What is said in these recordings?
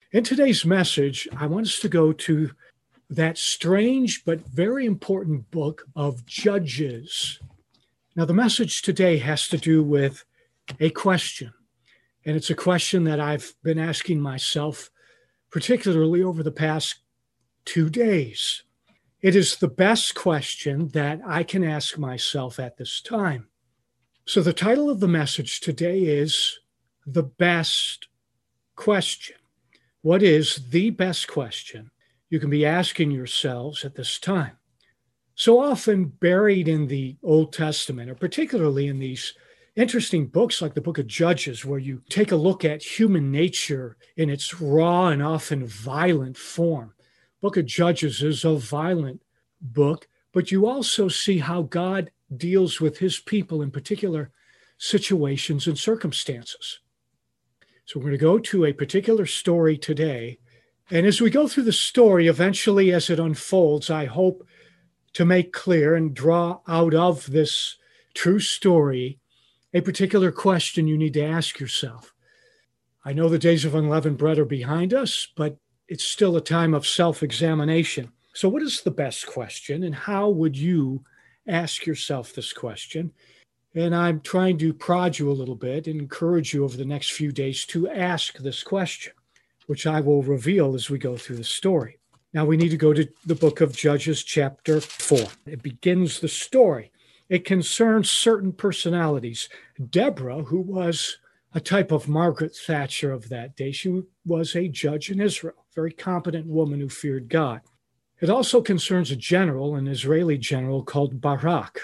In today's message, I want us to go to that strange but very important book of Judges. Now, the message today has to do with a question, and it's a question that I've been asking myself, particularly over the past 2 days. It is the best question that I can ask myself at this time. So, the title of the message today is The Best Question. What is the best question you can be asking yourselves at this time? So often buried in the Old Testament, or particularly in these interesting books like the book of Judges, where you take a look at human nature in its raw and often violent form. Book of Judges is a violent book, but you also see how God deals with his people in particular situations and circumstances. So we're going to go to a particular story today. And as we go through the story, eventually as it unfolds, I hope to make clear and draw out of this true story a particular question you need to ask yourself. I know the days of unleavened bread are behind us, but it's still a time of self-examination. So what is the best question, and how would you ask yourself this question? And I'm trying to prod you a little bit and encourage you over the next few days to ask this question, which I will reveal as we go through the story. Now we need to go to the book of Judges, chapter 4. It begins the story. It concerns certain personalities. Deborah, who was a type of Margaret Thatcher of that day, she was a judge in Israel, a very competent woman who feared God. It also concerns a general, an Israeli general called Barak.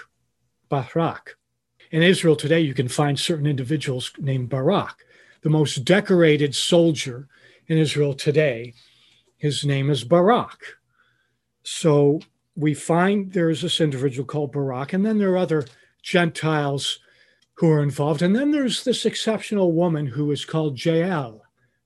In Israel today, you can find certain individuals named Barak. The most decorated soldier in Israel today, his name is Barak. So we find there's this individual called Barak, and then there are other Gentiles who are involved. And then there's this exceptional woman who is called Jael,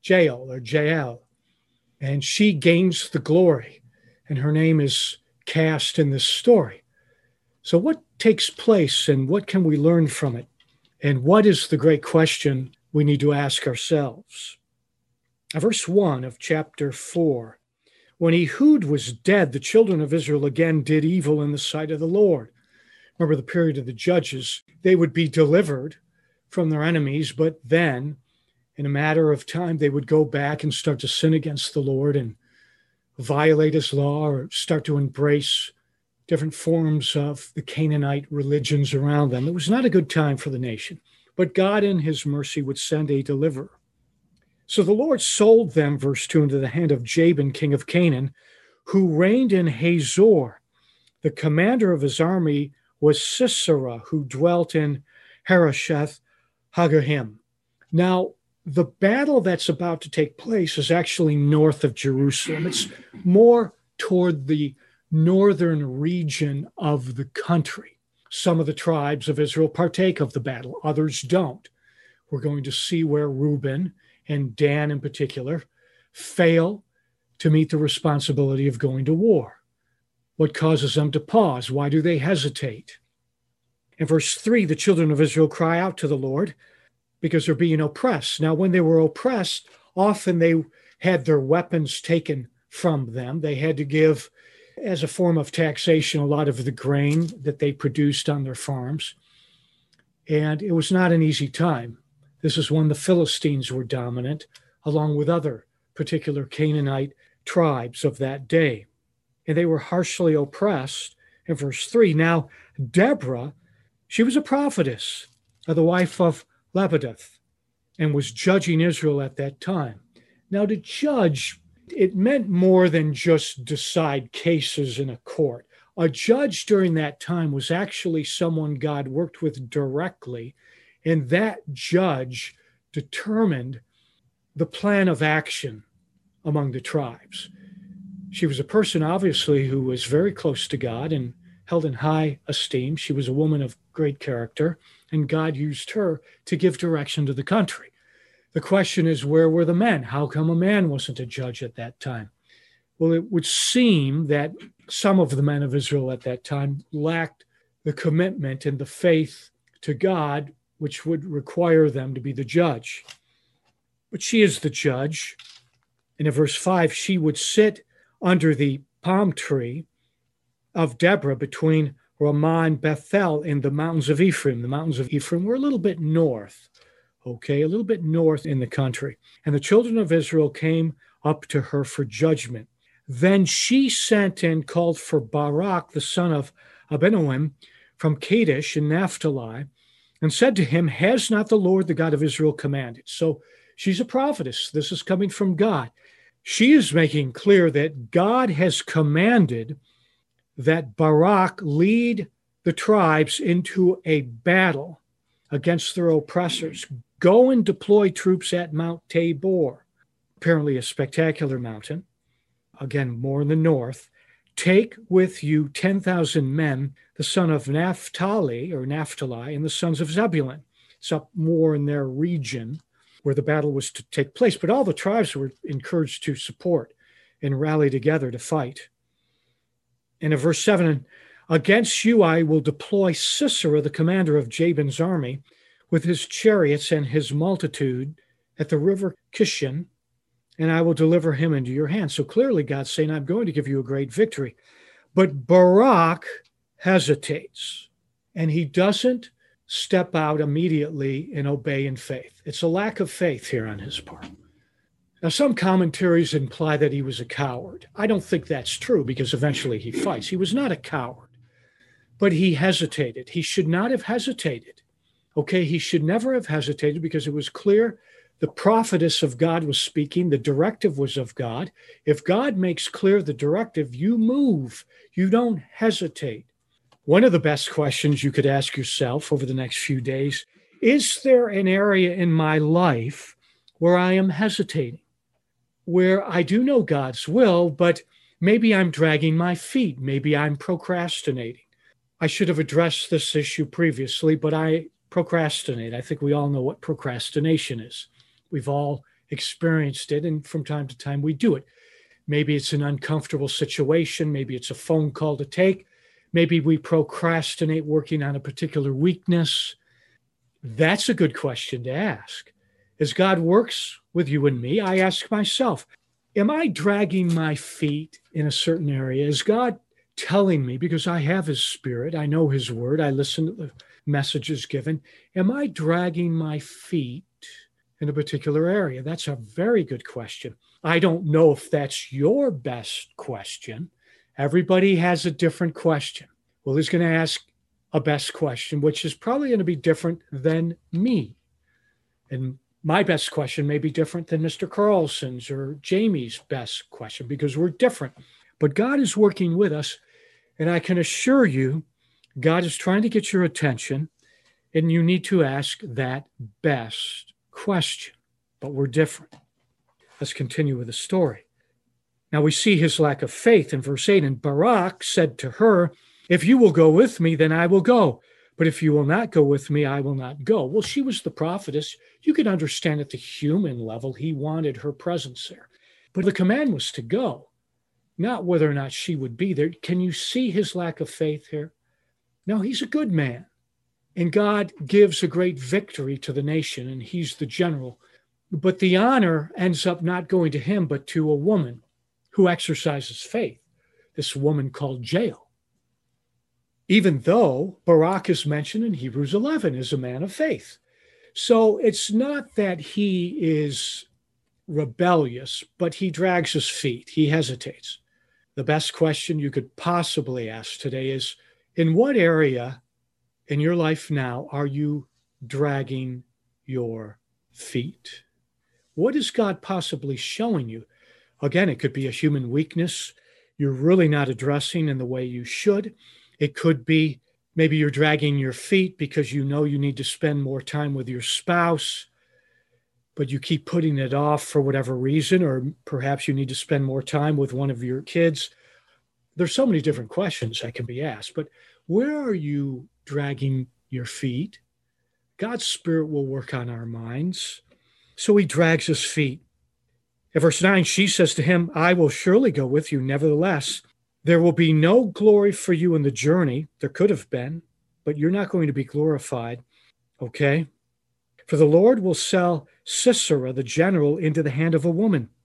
and she gains the glory, and her name is cast in this story. So what takes place, and what can we learn from it? And what is the great question we need to ask ourselves? Verse 1 of chapter 4. When Ehud was dead, the children of Israel again did evil in the sight of the Lord. Remember the period of the judges. They would be delivered from their enemies, but then in a matter of time, they would go back and start to sin against the Lord and violate his law, or start to embrace different forms of the Canaanite religions around them. It was not a good time for the nation, but God in his mercy would send a deliverer. So the Lord sold them, verse 2, into the hand of Jabin, king of Canaan, who reigned in Hazor. The commander of his army was Sisera, who dwelt in Harosheth Hagoyim. Now, the battle that's about to take place is actually north of Jerusalem. It's more toward the northern region of the country. Some of the tribes of Israel partake of the battle, others don't. We're going to see where Reuben and Dan in particular fail to meet the responsibility of going to war. What causes them to pause? Why do they hesitate? In verse 3, the children of Israel cry out to the Lord because they're being oppressed. Now, when they were oppressed, often they had their weapons taken from them. They had to give, as a form of taxation, a lot of the grain that they produced on their farms. And it was not an easy time. This is when the Philistines were dominant, along with other particular Canaanite tribes of that day. And they were harshly oppressed. In verse 3, now Deborah, she was a prophetess, the wife of Lapidoth, and was judging Israel at that time. Now, to judge, it meant more than just decide cases in a court. A judge during that time was actually someone God worked with directly, and that judge determined the plan of action among the tribes. She was a person, obviously, who was very close to God and held in high esteem. She was a woman of great character, and God used her to give direction to the country. The question is, where were the men? How come a man wasn't a judge at that time? Well, it would seem that some of the men of Israel at that time lacked the commitment and the faith to God, which would require them to be the judge. But she is the judge, And in verse 5, she would sit under the palm tree of Deborah between Ramah and Bethel in the mountains of Ephraim. The mountains of Ephraim were a little bit north, okay, a little bit north in the country. And the children of Israel came up to her for judgment. Then she sent and called for Barak, the son of Abinoam, from Kadesh in Naphtali, and said to him, has not the Lord, the God of Israel, commanded? So she's a prophetess. This is coming from God. She is making clear that God has commanded that Barak lead the tribes into a battle against their oppressors. Go and deploy troops at Mount Tabor, apparently a spectacular mountain, again, more in the north. Take with you 10,000 men, the son of Naphtali, and the sons of Zebulun. It's up more in their region where the battle was to take place. But all the tribes were encouraged to support and rally together to fight. And in verse 7, against you I will deploy Sisera, the commander of Jabin's army, with his chariots and his multitude at the river Kishon, and I will deliver him into your hands. So clearly God's saying, I'm going to give you a great victory. But Barak hesitates, and he doesn't step out immediately and obey in faith. It's a lack of faith here on his part. Now, some commentaries imply that he was a coward. I don't think that's true because eventually he fights. He was not a coward, but he hesitated. He should not have hesitated. Okay, he should never have hesitated because it was clear the prophetess of God was speaking. The directive was of God. If God makes clear the directive, you move. You don't hesitate. One of the best questions you could ask yourself over the next few days, is there an area in my life where I am hesitating, where I do know God's will, but maybe I'm dragging my feet. Maybe I'm procrastinating. I should have addressed this issue previously, but I procrastinate. I think we all know what procrastination is. We've all experienced it, and from time to time we do it. Maybe it's an uncomfortable situation. Maybe it's a phone call to take. Maybe we procrastinate working on a particular weakness. That's a good question to ask. As God works with you and me, I ask myself, am I dragging my feet in a certain area? Is God telling me, because I have his spirit, I know his word, I listen to the messages given, am I dragging my feet in a particular area? That's a very good question. I don't know if that's your best question. Everybody has a different question. Well, he's going to ask a best question, which is probably going to be different than me. And my best question may be different than Mr. Carlson's or Jamie's best question because we're different. But God is working with us, and I can assure you, God is trying to get your attention, and you need to ask that best question. But we're different. Let's continue with the story. Now we see his lack of faith in verse 8. And Barak said to her, if you will go with me, then I will go. But if you will not go with me, I will not go. Well, she was the prophetess. You could understand at the human level, he wanted her presence there. But the command was to go, not whether or not she would be there. Can you see his lack of faith here? No, he's a good man. And God gives a great victory to the nation, and he's the general. But the honor ends up not going to him, but to a woman who exercises faith, this woman called Jael. Even though Barak is mentioned in Hebrews 11 as a man of faith. So it's not that he is rebellious, but he drags his feet. He hesitates. The best question you could possibly ask today is, in what area in your life now are you dragging your feet? What is God possibly showing you? Again, it could be a human weakness you're really not addressing in the way you should. It could be maybe you're dragging your feet because you know you need to spend more time with your spouse, but you keep putting it off for whatever reason, or perhaps you need to spend more time with one of your kids. There's so many different questions that can be asked, but where are you dragging your feet? God's Spirit will work on our minds. So he drags his feet. In verse 9, she says to him, I will surely go with you. Nevertheless, there will be no glory for you in the journey. There could have been, but you're not going to be glorified. Okay? For the Lord will sell Sisera, the general, into the hand of a woman,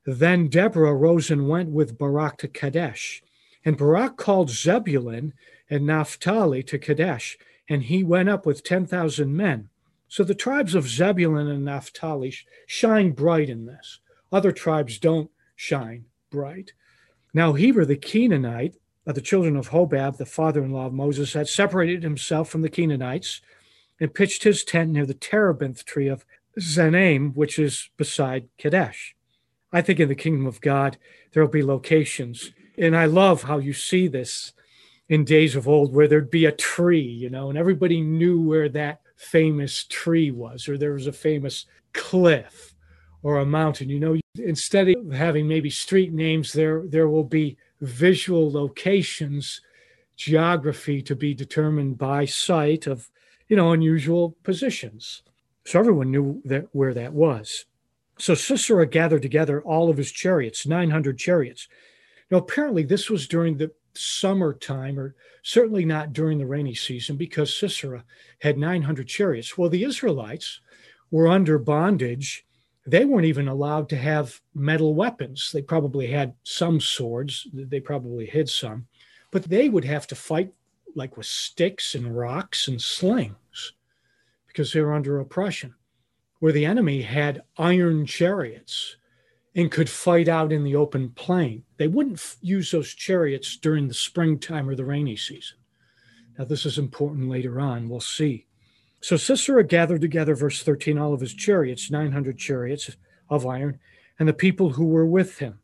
Then Deborah rose and went with Barak to Kadesh. And Barak called Zebulun and Naphtali to Kadesh, and he went up with 10,000 men. So the tribes of Zebulun and Naphtali shine bright in this. Other tribes don't shine bright. Now Heber the Canaanite, of the children of Hobab, the father-in-law of Moses, had separated himself from the Canaanites and pitched his tent near the terebinth tree of Zenaim, which is beside Kadesh. I think in the kingdom of God, there will be locations. And I love how you see this in days of old, where there'd be a tree, and everybody knew where that famous tree was, or there was a famous cliff or a mountain. Instead of having maybe street names, there will be visual locations, geography to be determined by sight of, unusual positions. So everyone knew where that was. So Sisera gathered together all of his chariots, 900 chariots. Now, apparently this was during the summertime, or certainly not during the rainy season, because Sisera had 900 chariots. Well, the Israelites were under bondage. They weren't even allowed to have metal weapons. They probably had some swords. They probably hid some. But they would have to fight like with sticks and rocks and slings because they were under oppression, where the enemy had iron chariots and could fight out in the open plain. They wouldn't use those chariots during the springtime or the rainy season. Now, this is important later on. We'll see. So Sisera gathered together, verse 13, all of his chariots, 900 chariots of iron, and the people who were with him.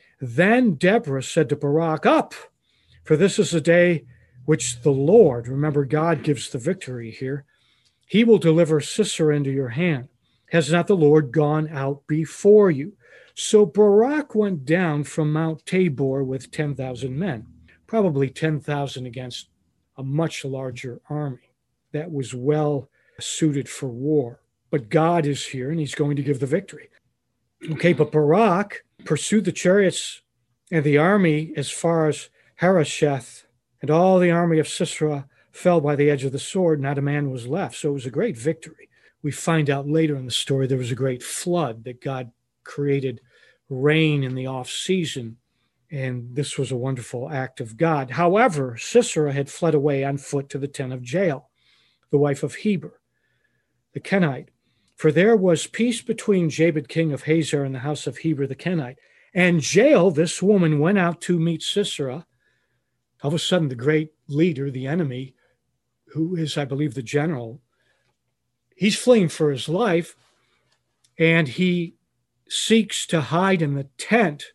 Then Deborah said to Barak, "Up, for this is the day which the Lord," remember God gives the victory here, "he will deliver Sisera into your hand. Has not the Lord gone out before you?" So Barak went down from Mount Tabor with 10,000 men, probably 10,000 against a much larger army that was well suited for war. But God is here and he's going to give the victory. Okay, but Barak pursued the chariots and the army as far as Harosheth, and all the army of Sisera fell by the edge of the sword. Not a man was left. So it was a great victory. We find out later in the story there was a great flood, that God created rain in the off season, and this was a wonderful act of God. However, Sisera had fled away on foot to the tent of Jael, the wife of Heber, the Kenite, for there was peace between Jabin king of Hazor and the house of Heber the Kenite. And Jael, this woman, went out to meet Sisera. All of a sudden, the great leader, the enemy, who is, I believe, the general, he's fleeing for his life, and he seeks to hide in the tent,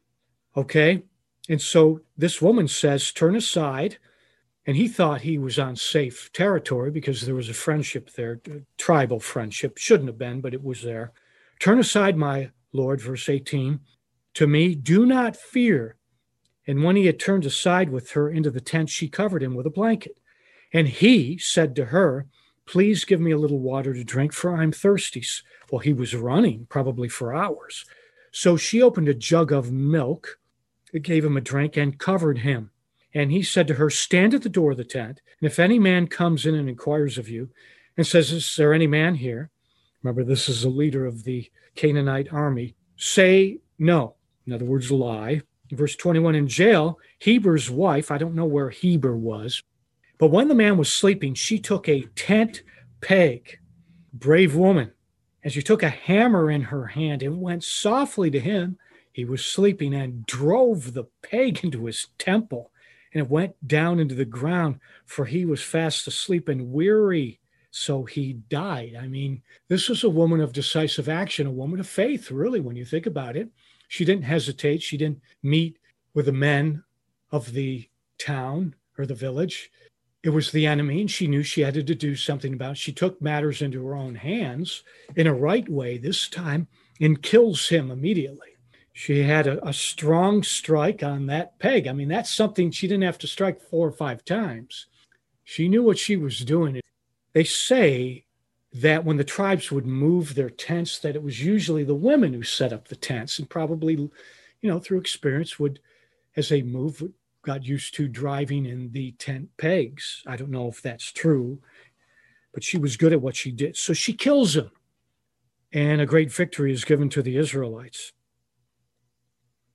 okay? And so this woman says, "Turn aside." And he thought he was on safe territory because there was a friendship there, tribal friendship. Shouldn't have been, but it was there. "Turn aside, my lord," verse 18, "to me, do not fear." And when he had turned aside with her into the tent, she covered him with a blanket. And he said to her, "Please give me a little water to drink, for I'm thirsty." Well, he was running probably for hours. So she opened a jug of milk, gave him a drink, and covered him. And he said to her, "Stand at the door of the tent, and if any man comes in and inquires of you and says, 'Is there any man here?'" Remember, this is the leader of the Canaanite army. "Say no." In other words, lie. Verse 21, in Jael, Heber's wife, I don't know where Heber was, but when the man was sleeping, she took a tent peg, brave woman, and she took a hammer in her hand and went softly to him. He was sleeping, and drove the peg into his temple, and it went down into the ground, for he was fast asleep and weary. So he died. I mean, this was a woman of decisive action, a woman of faith, really, when you think about it. She didn't hesitate. She didn't meet with the men of the town or the village. It was the enemy, and she knew she had to do something about it. She took matters into her own hands in a right way this time and kills him immediately. She had a strong strike on that peg. I mean, that's something she didn't have to strike 4 or 5 times. She knew what she was doing. They say that when the tribes would move their tents, that it was usually the women who set up the tents, and probably, through experience would, as they moved, got used to driving in the tent pegs. I don't know if that's true, but she was good at what she did. So she kills him, and a great victory is given to the Israelites.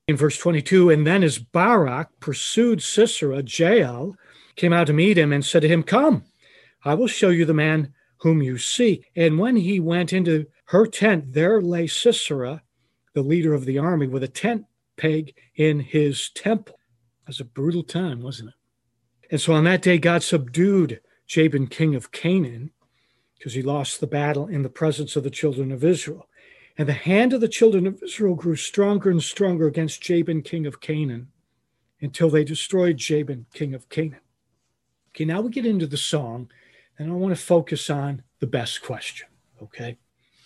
In verse 22, and then as Barak pursued Sisera, Jael came out to meet him and said to him, come, I will show you the man whom you seek. And when he went into her tent, there lay Sisera, the leader of the army, with a tent peg in his temple. It was a brutal time, wasn't it? And so on that day, God subdued Jabin, king of Canaan, because he lost the battle in the presence of the children of Israel. And the hand of the children of Israel grew stronger and stronger against Jabin, king of Canaan, until they destroyed Jabin, king of Canaan. Okay, now we get into the song, and I want to focus on the best question, okay?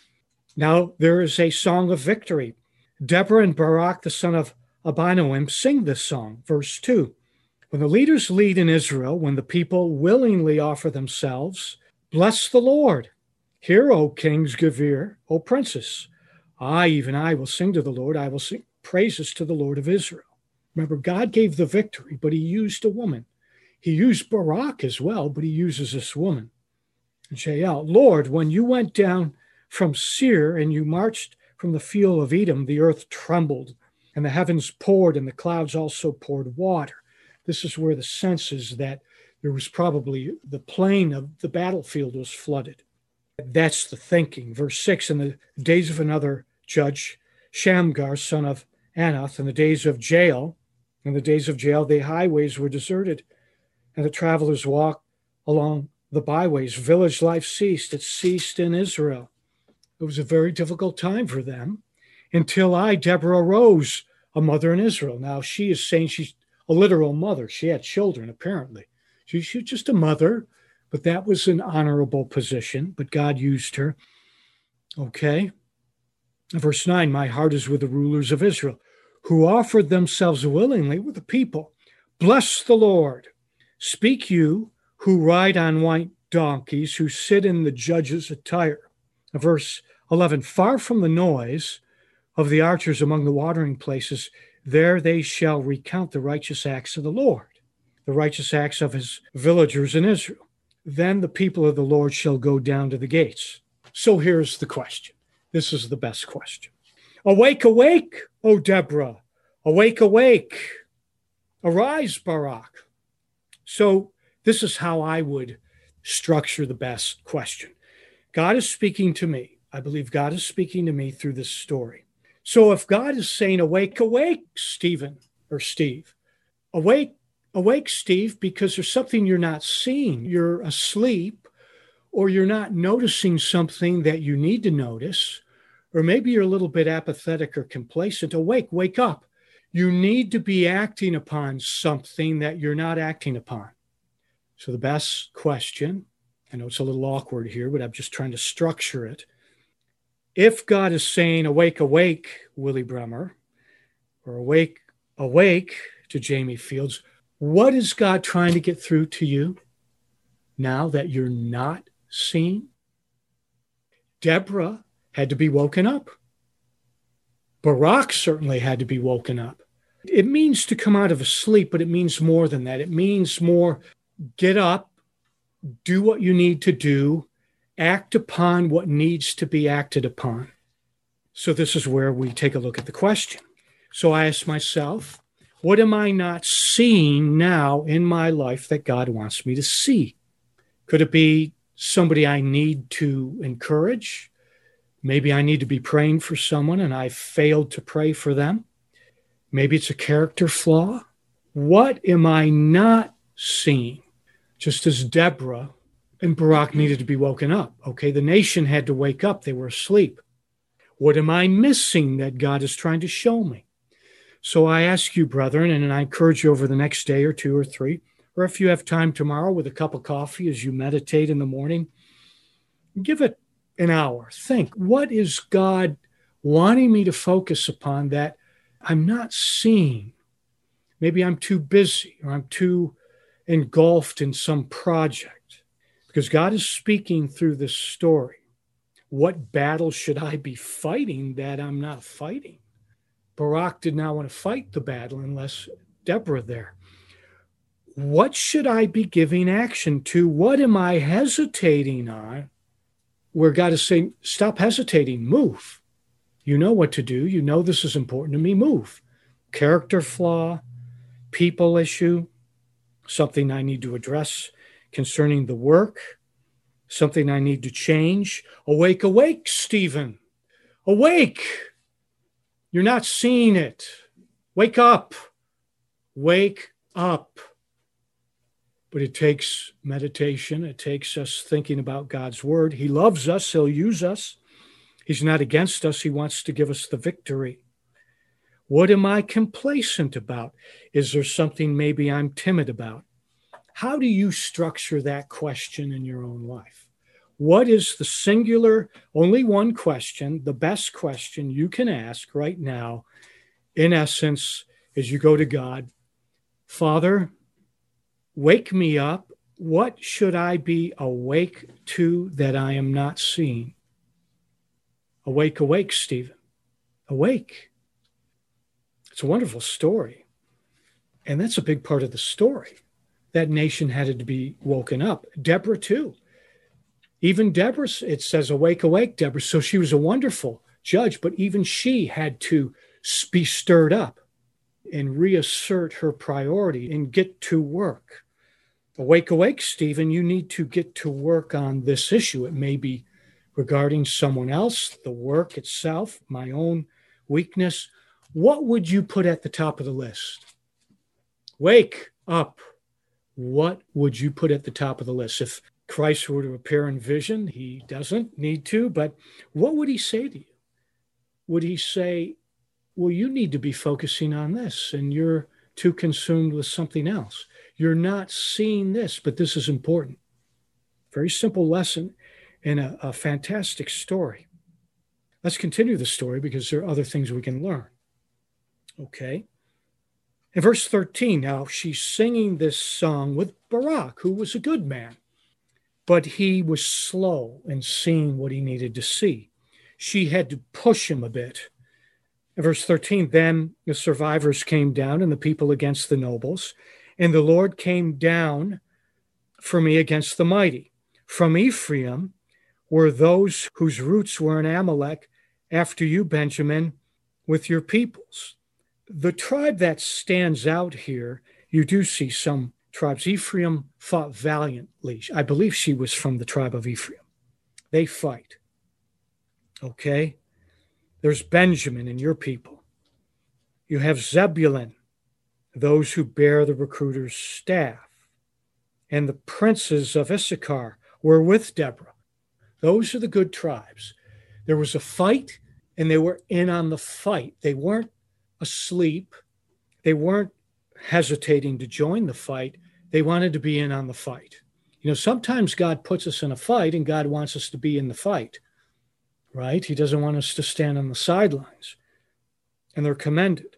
Now, there is a song of victory. Deborah and Barak, the son of Abinoam, sing this song. Verse 2, when the leaders lead in Israel, when the people willingly offer themselves, bless the Lord. Hear, O kings, give ear, O princes. Even I will sing to the Lord. I will sing praises to the Lord of Israel. Remember, God gave the victory, but he used a woman. He used Barak as well, but he uses this woman, Jael. Lord, when you went down from Seir and you marched from the field of Edom, the earth trembled and the heavens poured and the clouds also poured water. This is where the sense is that there was probably the plain of the battlefield was flooded. That's the thinking. Verse 6, in the days of another judge, Shamgar, son of Anath, in the days of Jael, the highways were deserted, and the travelers walked along the byways. Village life ceased. It ceased in Israel. It was a very difficult time for them until I, Deborah, arose, a mother in Israel. Now, she is saying she's a literal mother. She had children, apparently. She was just a mother, but that was an honorable position, but God used her. Okay. Verse 9, my heart is with the rulers of Israel, who offered themselves willingly with the people. Bless the Lord. Speak you who ride on white donkeys, who sit in the judge's attire. Verse 11, far from the noise of the archers among the watering places, there they shall recount the righteous acts of the Lord, the righteous acts of his villagers in Israel. Then the people of the Lord shall go down to the gates. So here's the question. This is the best question. Awake, awake, O Deborah. Awake, awake. Arise, Barak. So this is how I would structure the best question. God is speaking to me. I believe God is speaking to me through this story. So if God is saying, awake, awake, Stephen or Steve, awake, awake, Steve, because there's something you're not seeing. You're asleep, or you're not noticing something that you need to notice, or maybe you're a little bit apathetic or complacent. Awake, wake up. You need to be acting upon something that you're not acting upon. So the best question, I know it's a little awkward here, but I'm just trying to structure it. If God is saying, awake, awake, Willie Bremer, or awake, awake to Jamie Fields, what is God trying to get through to you now that you're not seeing? Deborah had to be woken up. Barak certainly had to be woken up. It means to come out of a sleep, but it means more than that. It means more, get up, do what you need to do, act upon what needs to be acted upon. So this is where we take a look at the question. So I ask myself, what am I not seeing now in my life that God wants me to see? Could it be somebody I need to encourage? Maybe I need to be praying for someone and I failed to pray for them. Maybe it's a character flaw. What am I not seeing? Just as Deborah and Barak needed to be woken up. Okay, the nation had to wake up. They were asleep. What am I missing that God is trying to show me? So I ask you, brethren, and I encourage you over the next day or two or three, or if you have time tomorrow with a cup of coffee as you meditate in the morning, give it an hour. Think, what is God wanting me to focus upon that I'm not seeing? Maybe I'm too busy or I'm too engulfed in some project, because God is speaking through this story. What battle should I be fighting that I'm not fighting? Barak did not want to fight the battle unless Deborah there. What should I be giving action to? What am I hesitating on? Where God is saying, stop hesitating, move. You know what to do. You know this is important to me, move. character flaw, people issue, something I need to address concerning the work, something I need to change. Awake, awake, Stephen. Awake. You're not seeing it. Wake up. Wake up. But it takes meditation. It takes us thinking about God's word. He loves us. He'll use us. He's not against us. He wants to give us the victory. What am I complacent about? Is there something maybe I'm timid about? How do you structure that question in your own life? What is the singular, only one question, the best question you can ask right now, in essence, as you go to God? Father, wake me up. What should I be awake to that I am not seeing? Awake, awake, Stephen. Awake. It's a wonderful story. And that's a big part of the story. That nation had to be woken up. Deborah, too. Even Deborah, it says, awake, awake, Deborah. So she was a wonderful judge, but even she had to be stirred up and reassert her priority and get to work. Awake, awake, Stephen. You need to get to work on this issue. It may be regarding someone else, the work itself, my own weakness. What would you put at the top of the list? Wake up. What would you put at the top of the list? If Christ were to appear in vision, he doesn't need to, but what would he say to you? Would he say, well, you need to be focusing on this and you're too consumed with something else. You're not seeing this, but this is important. Very simple lesson and a fantastic story. Let's continue the story because there are other things we can learn. Okay. In verse 13, now she's singing this song with Barak, who was a good man, but he was slow in seeing what he needed to see. She had to push him a bit. In verse 13, then the survivors came down and the people against the nobles, and the Lord came down for me against the mighty. From Ephraim were those whose roots were in Amalek, after you, Benjamin, with your peoples. The tribe that stands out here, you do see some tribes. Ephraim fought valiantly. I believe she was from the tribe of Ephraim. They fight. Okay? There's Benjamin and your people. You have Zebulun, those who bear the recruiter's staff. And the princes of Issachar were with Deborah. Those are the good tribes. There was a fight, and they were in on the fight. They weren't asleep. They weren't hesitating to join the fight. They wanted to be in on the fight. You know, sometimes God puts us in a fight and God wants us to be in the fight, right? He doesn't want us to stand on the sidelines. And they're commended.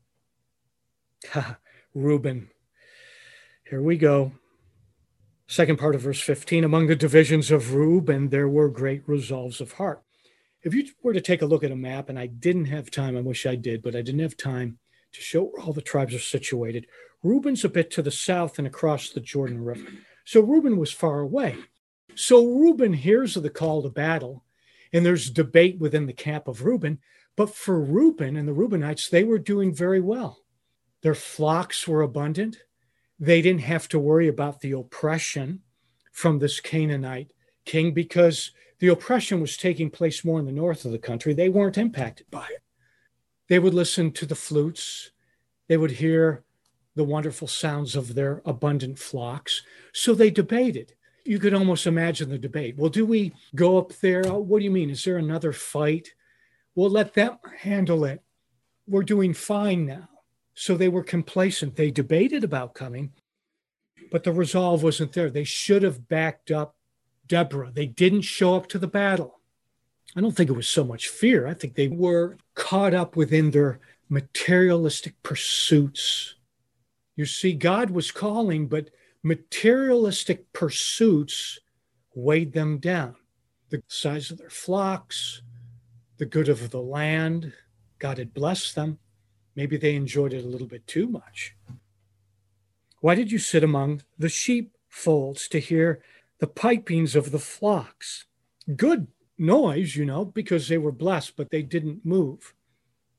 Reuben. Here we go. Second part of verse 15, among the divisions of Reuben, there were great resolves of heart. If you were to take a look at a map, and I didn't have time, I wish I did, but I didn't have time to show where all the tribes are situated. Reuben's a bit to the south and across the Jordan River. So Reuben was far away. So Reuben hears of the call to battle, and there's debate within the camp of Reuben. But for Reuben and the Reubenites, they were doing very well. Their flocks were abundant. They didn't have to worry about the oppression from this Canaanite king because the oppression was taking place more in the north of the country. They weren't impacted by it. They would listen to the flutes. They would hear the wonderful sounds of their abundant flocks. So they debated. You could almost imagine the debate. Well, do we go up there? Oh, what do you mean? Is there another fight? We'll let them handle it. We're doing fine now. So they were complacent. They debated about coming, but the resolve wasn't there. They should have backed up Deborah. They didn't show up to the battle. I don't think it was so much fear. I think they were caught up within their materialistic pursuits. You see, God was calling, but materialistic pursuits weighed them down. The size of their flocks, the good of the land, God had blessed them. Maybe they enjoyed it a little bit too much. Why did you sit among the sheepfolds to hear the pipings of the flocks? Good noise, because they were blessed, but they didn't move.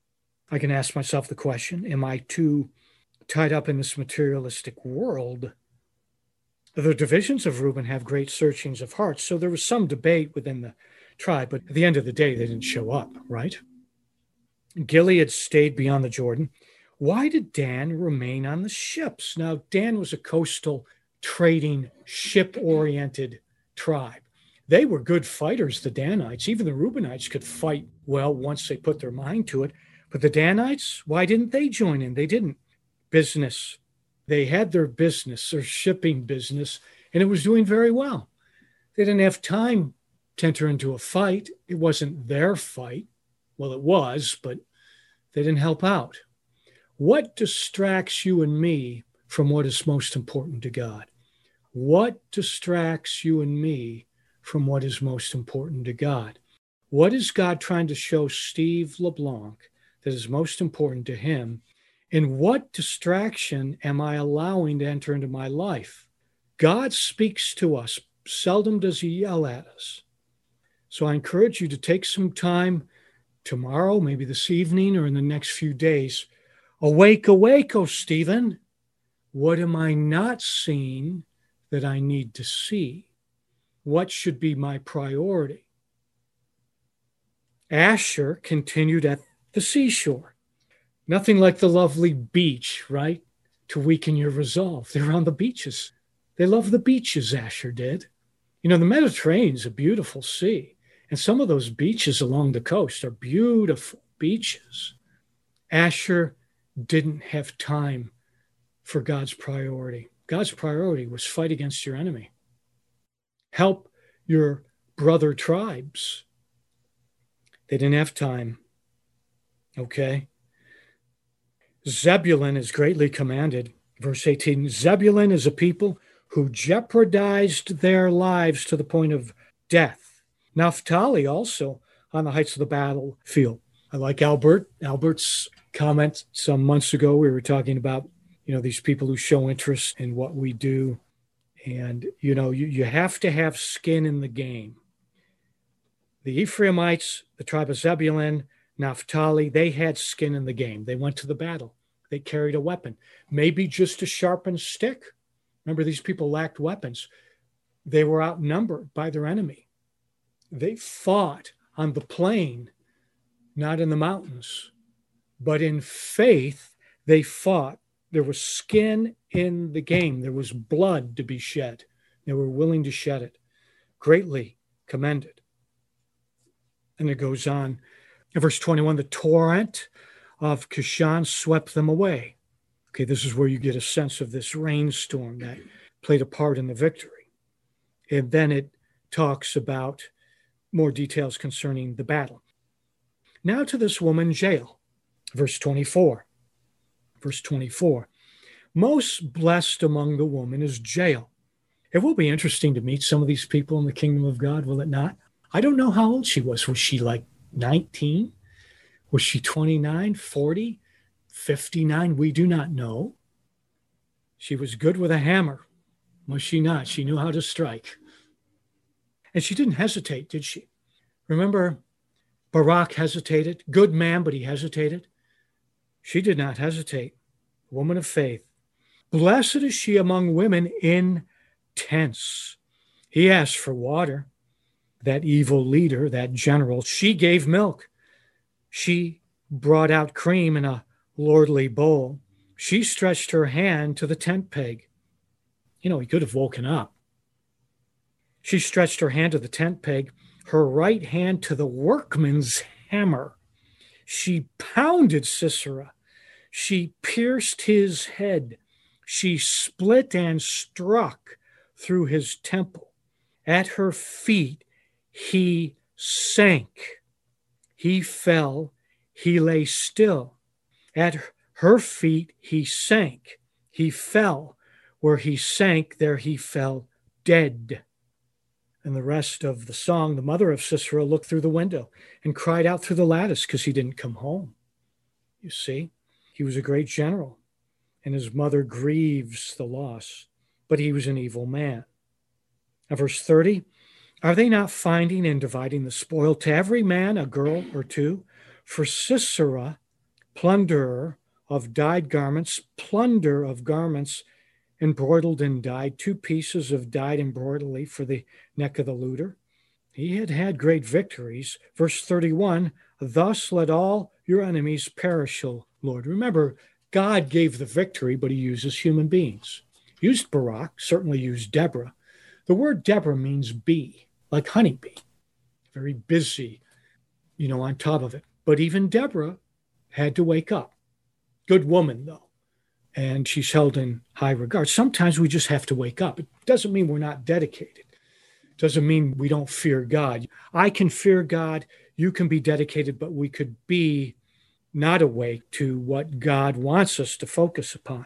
I can ask myself the question, am I too tied up in this materialistic world? The divisions of Reuben have great searchings of hearts. So there was some debate within the tribe, but at the end of the day, they didn't show up, right? Gilead stayed beyond the Jordan. Why did Dan remain on the ships? Now, Dan was a coastal trading, ship-oriented tribe. They were good fighters, the Danites. Even the Reubenites could fight well once they put their mind to it. But the Danites, why didn't they join in? They didn't. Business. They had their business, their shipping business, and it was doing very well. They didn't have time to enter into a fight. It wasn't their fight. Well, it was, but they didn't help out. What distracts you and me from what is most important to God? What distracts you and me from what is most important to God? What is God trying to show Steve LeBlanc that is most important to him? And what distraction am I allowing to enter into my life? God speaks to us. Seldom does he yell at us. So I encourage you to take some time tomorrow, maybe this evening or in the next few days. Awake, awake, oh Stephen. What am I not seeing that I need to see? What should be my priority? Asher continued at the seashore. Nothing like the lovely beach, right? To weaken your resolve. They're on the beaches. They love the beaches, Asher did. You know, the Mediterranean's a beautiful sea. And some of those beaches along the coast are beautiful beaches. Asher didn't have time for God's priority. God's priority was fight against your enemy. Help your brother tribes. They didn't have time. Okay? Zebulun is greatly commanded. Verse 18, Zebulun is a people who jeopardized their lives to the point of death. Naphtali also on the heights of the battlefield. I like Albert's comment some months ago. We were talking about, these people who show interest in what we do. And, you have to have skin in the game. The Ephraimites, the tribe of Zebulun, Naphtali, they had skin in the game. They went to the battle. They carried a weapon, maybe just a sharpened stick. Remember, these people lacked weapons. They were outnumbered by their enemy. They fought on the plain, not in the mountains. But in faith, they fought. There was skin in the game. There was blood to be shed. They were willing to shed it. Greatly commended. And it goes on. In verse 21, the torrent of Kishon swept them away. Okay, this is where you get a sense of this rainstorm that played a part in the victory. And then it talks about more details concerning the battle. Now to this woman, Jael, verse 24. Verse 24. Most blessed among the women is Jael. It will be interesting to meet some of these people in the kingdom of God, will it not? I don't know how old she was. Was she like 19? Was she 29, 40, 59? We do not know. She was good with a hammer, was she not? She knew how to strike. And she didn't hesitate, did she? Remember, Barak hesitated. Good man, but he hesitated. She did not hesitate. Woman of faith. Blessed is she among women in tents. He asked for water. That evil leader, that general, she gave milk. She brought out cream in a lordly bowl. She stretched her hand to the tent peg. He could have woken up. She stretched her hand to the tent peg, her right hand to the workman's hammer. She pounded Sisera. She pierced his head. She split and struck through his temple. At her feet, he sank. He fell. He lay still. At her feet, he sank. He fell. Where he sank, there he fell dead. And the rest of the song, the mother of Sisera looked through the window and cried out through the lattice because he didn't come home. You see, he was a great general, and his mother grieves the loss, but he was an evil man. Now, verse 30, are they not finding and dividing the spoil to every man a girl or two? For Sisera plunderer of dyed garments, plunder of garments embroidered and dyed, 2 pieces of dyed embroidery for the neck of the looter. He had had great victories. Verse 31, thus let all your enemies perish, O Lord. Remember, God gave the victory, but he uses human beings. Used Barak, certainly used Deborah. The word Deborah means bee, like honeybee. Very busy, on top of it. But even Deborah had to wake up. Good woman, though. And she's held in high regard. Sometimes we just have to wake up. It doesn't mean we're not dedicated. It doesn't mean we don't fear God. I can fear God. You can be dedicated, but we could be not awake to what God wants us to focus upon.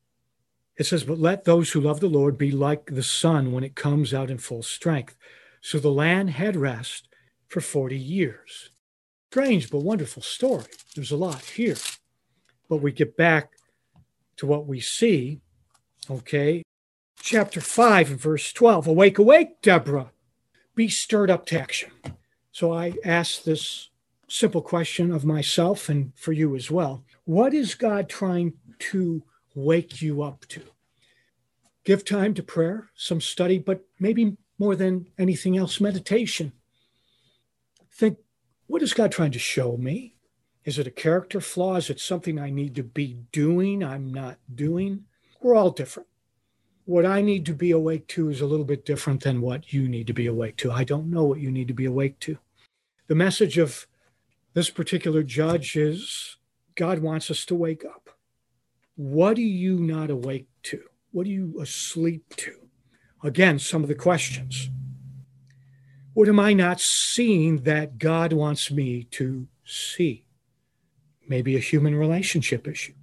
It says, but let those who love the Lord be like the sun when it comes out in full strength. So the land had rest for 40 years. Strange but wonderful story. There's a lot here. But we get back to what we see, okay? Chapter 5 and verse 12. Awake, awake, Deborah. Be stirred up to action. So I ask this simple question of myself and for you as well. What is God trying to wake you up to? Give time to prayer, some study, but maybe more than anything else, meditation. Think, what is God trying to show me? Is it a character flaw? Is it something I need to be doing I'm not doing? We're all different. What I need to be awake to is a little bit different than what you need to be awake to. I don't know what you need to be awake to. The message of this particular judge is God wants us to wake up. What are you not awake to? What are you asleep to? Again, some of the questions. What am I not seeing that God wants me to see? Maybe a human relationship issue.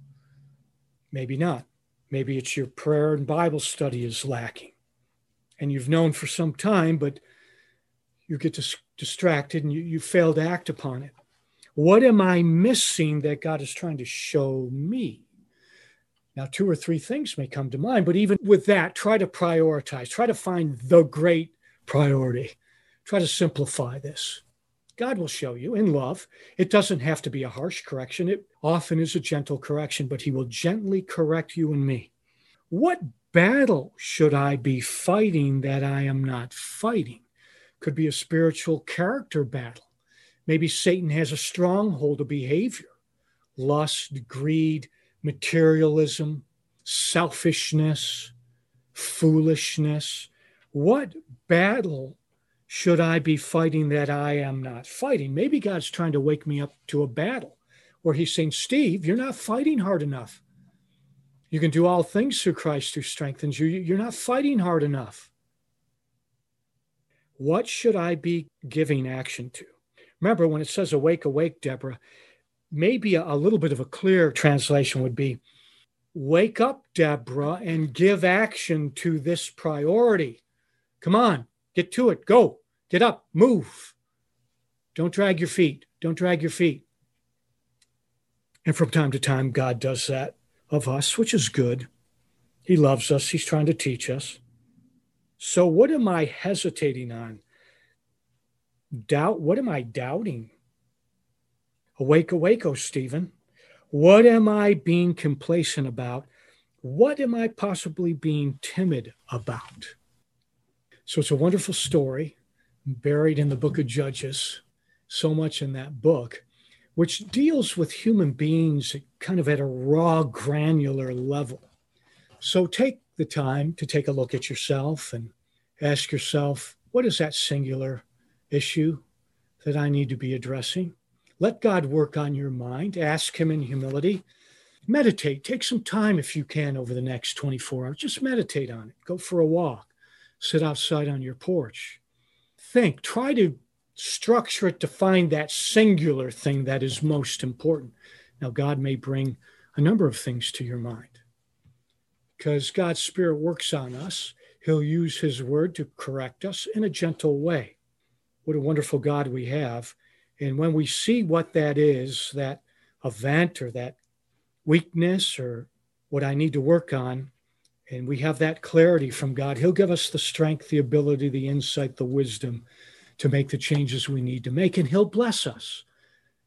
Maybe not. Maybe it's your prayer and Bible study is lacking. And you've known for some time, but you get distracted and you fail to act upon it. What am I missing that God is trying to show me? Now, 2 or 3 things may come to mind, but even with that, try to prioritize. Try to find the great priority. Try to simplify this. God will show you in love. It doesn't have to be a harsh correction. It often is a gentle correction, but he will gently correct you and me. What battle should I be fighting that I am not fighting? Could be a spiritual character battle. Maybe Satan has a stronghold of behavior, lust, greed, materialism, selfishness, foolishness. What battle should I be fighting that I am not fighting? Maybe God's trying to wake me up to a battle where he's saying, Steve, you're not fighting hard enough. You can do all things through Christ who strengthens you. You're not fighting hard enough. What should I be giving action to? Remember, when it says awake, awake, Deborah, maybe a little bit of a clear translation would be, wake up, Deborah, and give action to this priority. Come on, get to it. Go, get up, move. Don't drag your feet. Don't drag your feet. And from time to time, God does that of us, which is good. He loves us. He's trying to teach us. So what am I hesitating on? Doubt. What am I doubting? Awake, awake, oh Stephen. What am I being complacent about? What am I possibly being timid about? So it's a wonderful story buried in the book of Judges, so much in that book, which deals with human beings kind of at a raw, granular level. So take the time to take a look at yourself and ask yourself, what is that singular issue that I need to be addressing? Let God work on your mind. Ask him in humility. Meditate. Take some time if you can over the next 24 hours. Just meditate on it. Go for a walk. Sit outside on your porch. Think. Try to structure it to find that singular thing that is most important. Now, God may bring a number of things to your mind because God's Spirit works on us. He'll use his word to correct us in a gentle way. What a wonderful God we have. And when we see what that is, that event or that weakness or what I need to work on, and we have that clarity from God, he'll give us the strength, the ability, the insight, the wisdom to make the changes we need to make, and he'll bless us.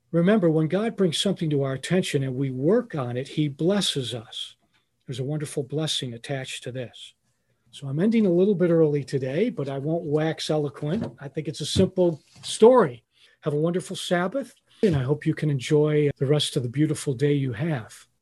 Remember, when God brings something to our attention and we work on it, he blesses us. There's a wonderful blessing attached to this. So I'm ending a little bit early today, but I won't wax eloquent. I think it's a simple story. Have a wonderful Sabbath, and I hope you can enjoy the rest of the beautiful day you have.